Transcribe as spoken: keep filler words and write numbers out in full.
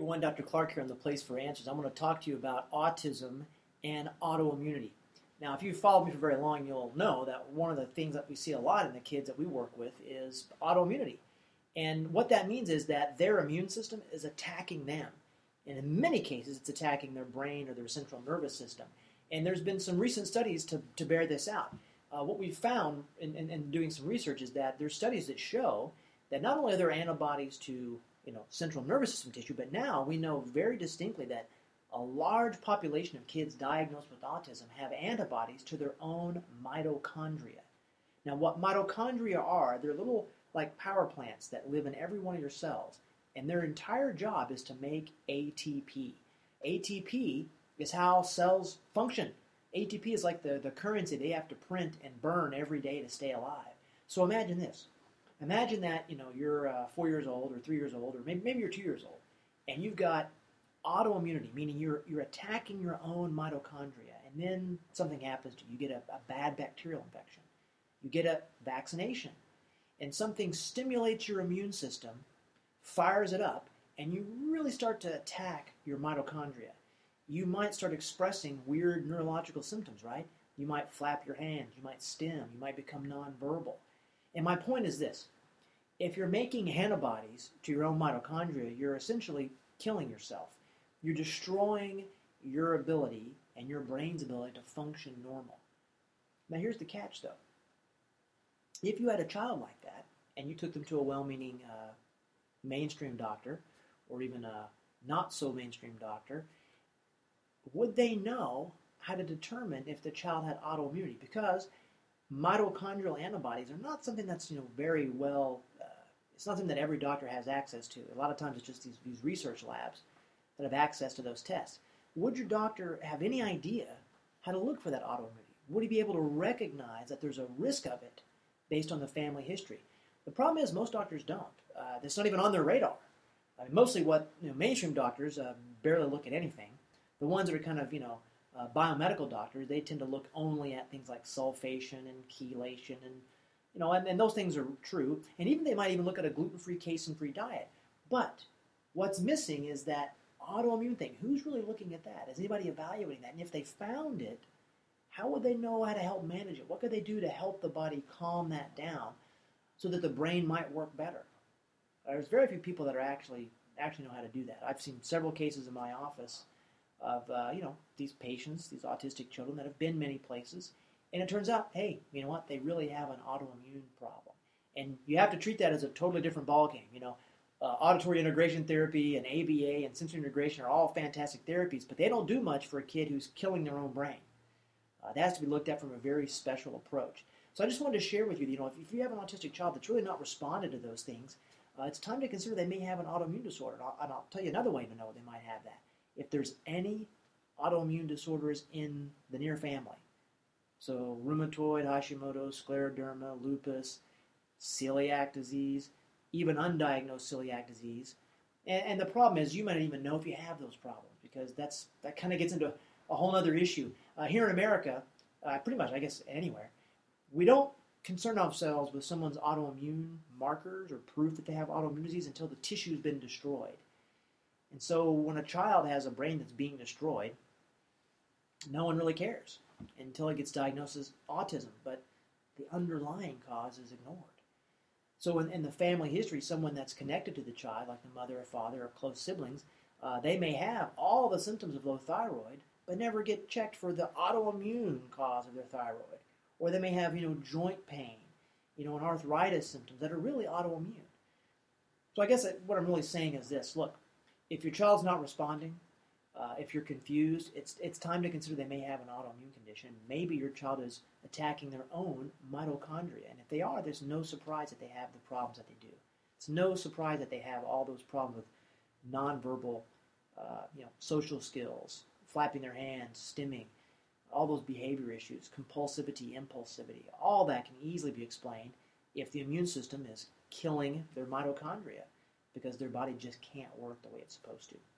everyone, Doctor Clark here on The Place for Answers. I'm going to talk to you about autism and autoimmunity. Now, if you've followed me for very long, you'll know that one of the things that we see a lot in the kids that we work with is autoimmunity. And what that means is that their immune system is attacking them. And in many cases, it's attacking their brain or their central nervous system. And there's been some recent studies to, to bear this out. Uh, what we've found in, in, in doing some research is that there's studies that show that not only are there antibodies to you know, central nervous system tissue, but now we know very distinctly that a large population of kids diagnosed with autism have antibodies to their own mitochondria. Now, what mitochondria are, they're little like power plants that live in every one of your cells, and their entire job is to make A T P. A T P is how cells function. A T P is like the, the currency they have to print and burn every day to stay alive. So imagine this. Imagine that you know you're uh, four years old or three years old or maybe, maybe you're two years old, and you've got autoimmunity, meaning you're you're attacking your own mitochondria, and then something happens to you. You get a, a bad bacterial infection. You get a vaccination, and something stimulates your immune system, fires it up, and you really start to attack your mitochondria. You might start expressing weird neurological symptoms, right? You might flap your hands, you might stim, you might become nonverbal. And my point is this. If you're making antibodies to your own mitochondria, you're essentially killing yourself. You're destroying your ability and your brain's ability to function normal. Now here's the catch, though. If you had a child like that, and you took them to a well-meaning uh, mainstream doctor, or even a not-so-mainstream doctor, would they know how to determine if the child had autoimmunity? Because mitochondrial antibodies are not something that's you know very well, uh, it's not something that every doctor has access to. A lot of times it's just these, these research labs that have access to those tests. Would your doctor have any idea how to look for that autoimmunity? Would he be able to recognize that there's a risk of it based on the family history? The problem is most doctors don't. Uh, it's not even on their radar. I mean, mostly what you know, mainstream doctors uh, barely look at anything. The ones that are kind of, you know, Uh, biomedical doctors, they tend to look only at things like sulfation and chelation, and you know, and, and those things are true. And even they might even look at a gluten-free, casein-free diet. But what's missing is that autoimmune thing. Who's really looking at that? Is anybody evaluating that? And if they found it, how would they know how to help manage it? What could they do to help the body calm that down so that the brain might work better? There's very few people that are actually actually know how to do that. I've seen several cases in my office of, uh, you know, these patients, these autistic children that have been many places. And it turns out, hey, you know what, they really have an autoimmune problem. And you have to treat that as a totally different ballgame. You know, uh, auditory integration therapy and A B A and sensory integration are all fantastic therapies, but they don't do much for a kid who's killing their own brain. Uh, it has to be looked at from a very special approach. So I just wanted to share with you, you know, if, if you have an autistic child that's really not responded to those things, uh, it's time to consider they may have an autoimmune disorder. And I'll, and I'll tell you another way to know they might have that. If there's any autoimmune disorders in the near family, so rheumatoid, Hashimoto's, scleroderma, lupus, celiac disease, even undiagnosed celiac disease, and, and the problem is you might not even know if you have those problems because that's that kind of gets into a whole other issue. Uh, here in America, uh, pretty much I guess anywhere, we don't concern ourselves with someone's autoimmune markers or proof that they have autoimmune disease until the tissue's been destroyed. And so when a child has a brain that's being destroyed, no one really cares until it gets diagnosed as autism, but the underlying cause is ignored. So in, in the family history, someone that's connected to the child, like the mother or father or close siblings, uh, they may have all the symptoms of low thyroid, but never get checked for the autoimmune cause of their thyroid. Or they may have, you know, joint pain, you know, and arthritis symptoms that are really autoimmune. So I guess what I'm really saying is this. Look, if your child's not responding, uh, if you're confused, it's it's time to consider they may have an autoimmune condition. Maybe your child is attacking their own mitochondria. And if they are, there's no surprise that they have the problems that they do. It's no surprise that they have all those problems with nonverbal, uh, you know, social skills, flapping their hands, stimming, all those behavior issues, compulsivity, impulsivity. All that can easily be explained if the immune system is killing their mitochondria, because their body just can't work the way it's supposed to.